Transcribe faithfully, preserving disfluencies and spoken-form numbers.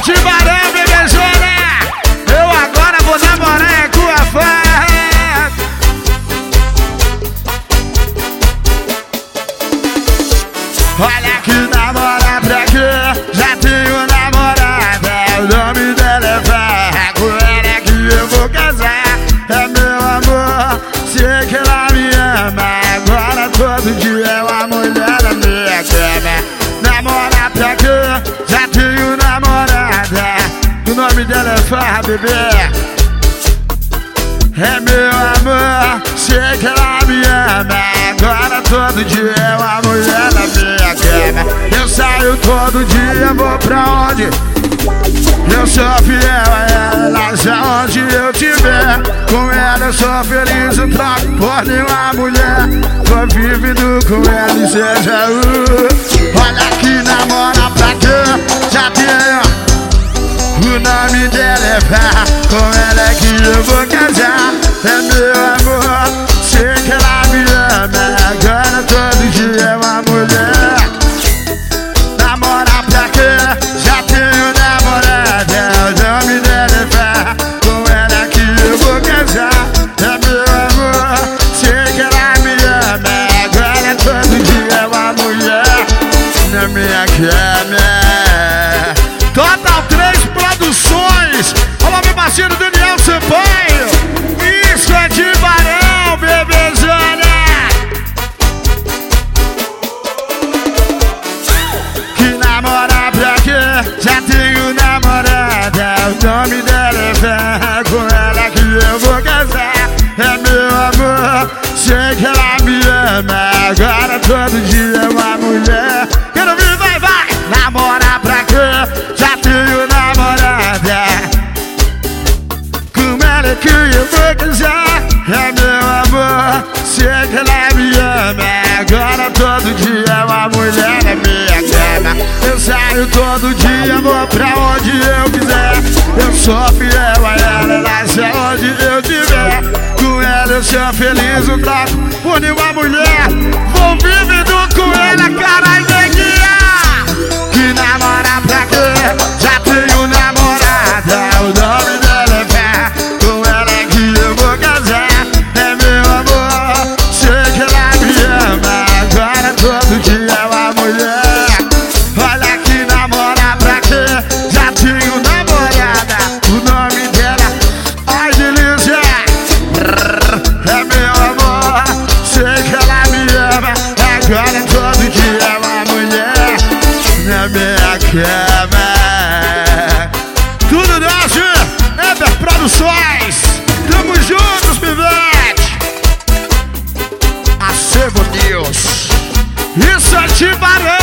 Tibarão, bebezona. Eu agora vou namorar com a fã. Olha que namora pra quê? Já tenho namorada. O nome dela é Fá. Com ela que eu vou casar. É meu amor, sei que ela me ama. Agora todo dia é uma mulher na minha cama. Namora pra quê? Já tenho namorada. O nome dela é Fá, bebê. É meu amor, sei que ela me ama. Agora todo dia é uma mulher na minha cama. Eu saio todo dia, vou pra onde? Eu sou fiel a ela, já onde eu tiver. Com ela eu sou feliz, eu troco por nenhuma mulher. Tô vivendo com ela e seja o. Olha que namora pra quê? Já tenho. O nome dela é Fá. Com ela é que eu vou casar. É meu amor, sei que ela me ama. Agora todo dia é uma mulher. Namora pra quê? Já tenho namorada. O nome dela é Fá. Com ela é que eu vou casar. É meu amor, sei que ela me ama. Agora todo dia é uma mulher na minha cama. Total três Produções. Olá, meu parceiro Daniel Sampaio. Isso é Tibarão, bebezona. Que namora pra quê? Já tenho namorada. O nome dela é Fá. Com ela que eu vou casar. É meu amor, sei que ela me ama. Agora todo dia é uma mulher. Quero vir, vai, vai. Namora pra quê? Já tenho namorada. Com ela que eu vou casar. É meu amor, sei que ela me ama. Agora todo dia é uma mulher na minha cama. Eu saio todo dia, vou pra onde eu quiser. Eu sou fiel a ela, ela seja onde eu tiver. Com ela eu sou feliz, eu troco por nenhuma mulher. Vou vivendo com ela, caralho, neguinha. Que namora pra quê? Já tenho namorada. O nome dela é Fá. Com ela é que eu vou casar. É meu amor, sei que ela me ama. Agora todo dia é uma mulher. Olha que namora pra quê? Já tenho namorada. O nome dela, ai delícia. É meu amor, sei que ela me ama. Agora todo dia é uma mulher na minha cama. Tudo nosso, Eber Produções. Tamo juntos, pivete. Acervo News. Isso é Tibarão.